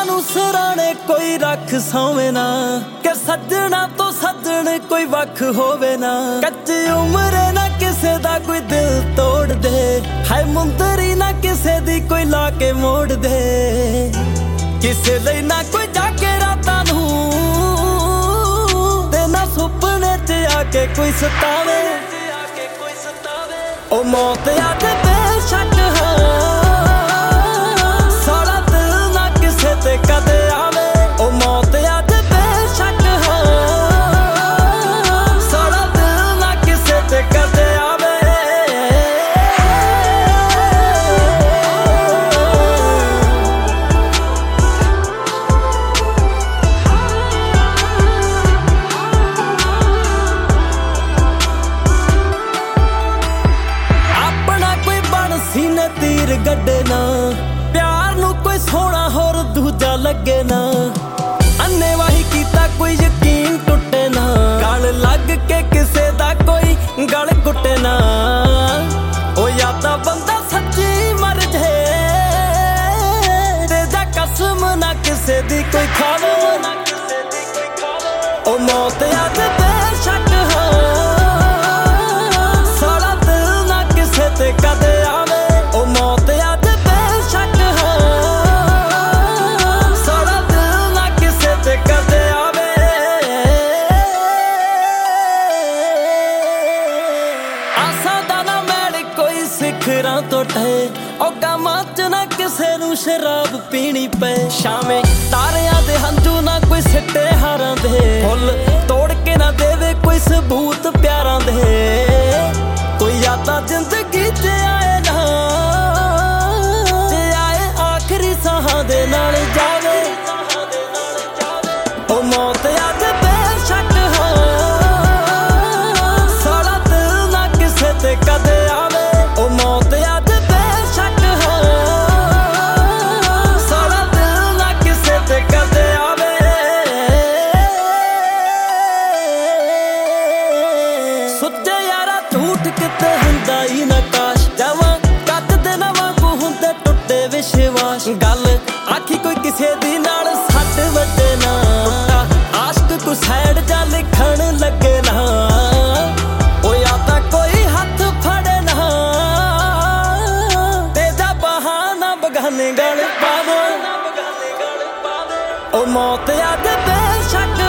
ਨੂੰ ਸਿਰਾਣੇ ਕੋਈ ਰੱਖ ਸੌਵੇਂ ਨਾ ਕਿ ਸੱਜਣਾ ਤੋਂ ਸੱਜਣ ਕੋਈ ਵੱਖ ਹੋਵੇ ਨਾ। ਕੱਚੀ ਉਮਰੇ ਨਾ ਕਿਸੇ ਦਾ ਕੋਈ ਦਿਲ ਤੋੜ ਦੇ, ਹਾਏ ਮੁੰਦਰੀ ਨਾ ਕਿਸੇ ਦੀ ਕੋਈ ਲਾ ਕੇ ਮੋੜ ਦੇ। ਕਿਸੇ ਲਈ ਨਾ ਕੋਈ ਜਾਗੇ ਰਾਤਾਂ ਨੂੰ ਤੇ ਨਾ ਸੁਪਨੇ 'ਚ ਆ ਕੇ ਕੋਈ ਸਤਾਵੇ। ਉਹ ਮੌਤ ਅੱਜ ਬੇਸ਼ੱਕ ਸਾਰਾ ਦਿਲ ਨਾ ਕਿਸੇ ਤੇ ਕਦੇ ਆਵੇ। ਉਹ ਮੌਤ ਅੱਜ ਬੇਸ਼ੱਕ ਸਾਰਾ ਦਿਲ ਨਾ ਕਿਸੇ ਤੇ ਕਦੇ ਆਵੇ। ਸੀਨੇ ਤੀਰ ਗੱਡੇ ਨਾ, ਪਿਆਰ ਨੂੰ ਕੋਈ ਸੋਹਣਾ ਹੋਰ ਦੂਜਾ ਲੱਗੇ ਨਾ। ਅੰਨੇਵਾਹੀ ਕੀਤਾ ਕੋਈ ਯਕੀਨ ਟੁੱਟੇ ਨਾ, ਗਲ ਲੱਗ ਕੇ ਕਿਸੇ ਦਾ ਕੋਈ ਗਲ ਘੁੱਟੇ ਨਾ। ਉਹ ਯਾਦਾਂ ਬੰਦਾ ਸੱਚੀ ਮਰ ਜੇ ਤੇ ਜਾ ਕਸਮ ਨਾ ਕਿਸੇ ਦੀ ਕੋਈ ਖਾਵੇ। ਉਹ ਮੌਤ ਅੱਜ ਬੇਸ਼ੱਕ ਸਾਰਾ ਦਿਲ ਨਾ ਕਿਸੇ ਤੇ ਕਦੇ ਆਵੇ। ਉਹ ਮੌਤ ਅੱਜ ਬੇਸ਼ੱਕ ਸਾਰਾ ਦਿਲ ਨਾ ਕਿਸੇ ਤੇ ਕਦੇ ਆਵੇ। ਆਸਾਂ ਦਾ ਨਾ ਮੈਲ ਕੋਈ ਸਿਖਰਾਂ ਤੋਂ ਟਹੇ, ਉਹ ਗਮਾਂ 'ਚ ਨਾ ਕਿਸੇ ਨੂੰ ਸ਼ਰਾਬ ਪੀਣੀ ਪਏ। ਸ਼ਾਮੇ ਤਾਰਿਆਂ ਦੇ ਹੰਝੂ ਨਾ ਕੋਈ ਸਿੱਟੇ ਹਾਰਾਂ ਦੇ, ਫੁੱਲ ਤੋੜ ਕੇ ਨਾ ਦੇਵੇ ਕੋਈ ਸਬੂਤ ਪਿਆਰਾਂ ਦੇ। ਕੋਈ ਯਾਦਾਂ ਜ਼ਿੰਦਗੀ 'ਚ ਆਏ ਨਾ ਸਾਹਾਂ ਦੇ ਨਾਲ ਜਾਵੇ। ਉਹ ਮੌਤ ਅੱਜ ਬੇਸ਼ੱਕ ਸਾਰਾ ਦਿਲ ਨਾ ਕਿਸੇ ਤੇ ਕਦੇ ਆਵੇ। ਉਹ ਮੌਤ ਅੱਜ ਬੇਸ਼ੱਕ ਸਾਰਾ ਦਿਲ ਨਾ ਕਿਸੇ ਤੇ ਕਦੇ ਆਵੇ। ਸੁੱਚੇ ਯਾਰਾ ਝੂਠ ਕਿਤੇ ਹੁੰਦਾ ਹੀ ਨਾ, ਕਾਸ਼ ਜਾਵਾਂ ਕੱਟ ਦੇ ਨਾ ਵਾਂਗੂ ਹੁੰਦੇ ਟੁੱਟੇ ਵਿਸ਼ਵਾਸ। ਗੱਲ ਆਖੀ ਕੋਈ ਕਿਸੇ ਦੀ ਨਾਲ ਸੱਟ ਵੱਜੇ ਨਾ, ਟੁੱਟਾ ਆਸ਼ਕ ਕੋਈ ਸਾਈਡ ਜਾ ਲਿਖਣ ਲੱਗੇ ਨਾ। ਉਹ ਯਾਦਾਂ ਕੋਈ ਹੱਥ ਫੜੇ ਨਾ ਤੇ ਜਾ ਬਹਾਨਾ ਬਗਾਨੇ ਗਲ ਪਾਵੇ। ਉਹ ਮੌਤ ਅੱਜ ਬੇਸ਼ੱਕ